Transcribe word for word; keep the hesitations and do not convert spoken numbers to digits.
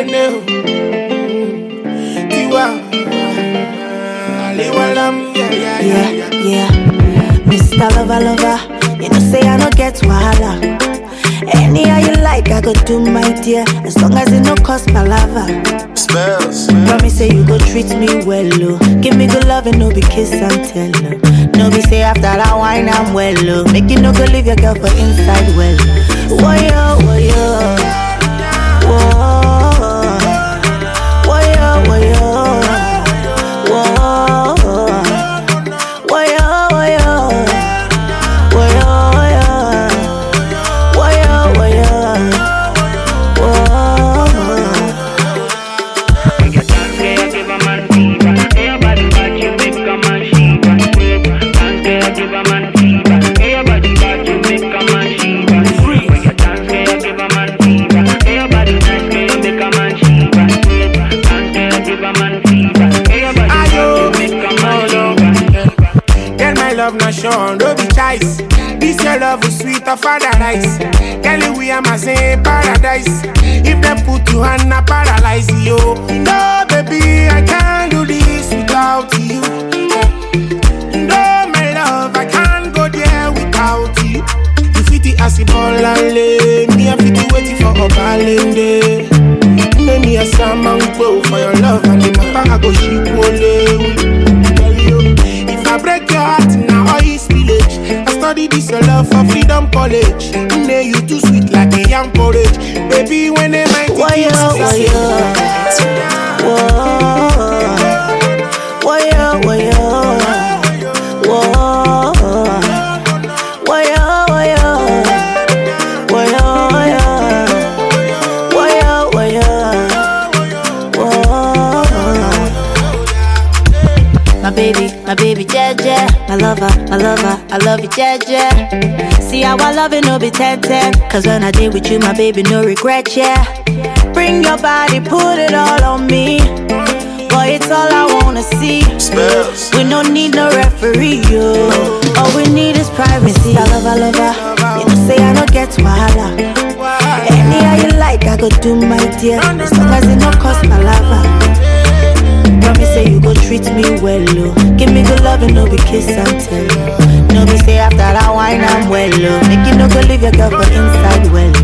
Keneo, Tiwa, Aliwalam, yeah, yeah, yeah, yeah, yeah. Mister Lover, lover, you know say I don't get wahala. Any how you like, I go do my dear, as long as it no cost my lava. Spells. Promise say you go treat me well, oh. Give me good love and no be kiss and tell, oh. No be say after that wine I'm well, oh. Make you no go leave your girl for inside well. Woyo, woyo, woah. Woyo, woyo, woah. Woyo, woyo, woyo, woyo, woyo, woah. Love not shown, no be choice. This your love is sweet of paradise. Kelly, we are my same paradise. If they put you on a paralyze you. No, baby, I can't do this without you. No, my love, I can't go there without you. You fit it as a ball and lay. Me, I fit it waiting for a balance. Make me a salmon go for your love and the matter I go ship only. If I break your heart now, all is village. I study this your love for freedom college. Nay, you too sweet like a young porridge. Baby, when they might Woyo, woyo, woah. Woyo, woyo, woah. Woyo, woyo, woyo, woyo, woyo, woah. My baby, my baby, Jeje. My lover, my lover, I love you, Jeje. See how I love it, no be ten ten. Cause when I did with you, my baby, no regret, yeah. Bring your body, put it all on me. Boy, it's all I wanna see. Spells. We don't need no referee, yo. All we need is privacy. I love, I love, I. You know, say I don't get wahala. Any how you like, I go do my dear. As long as it no cost my lava. Promise say you go treat me well, oh. Give me good love and no be kiss and tell. No be say after that wine I'm well, oh. Make you no go leave your girl for inside well.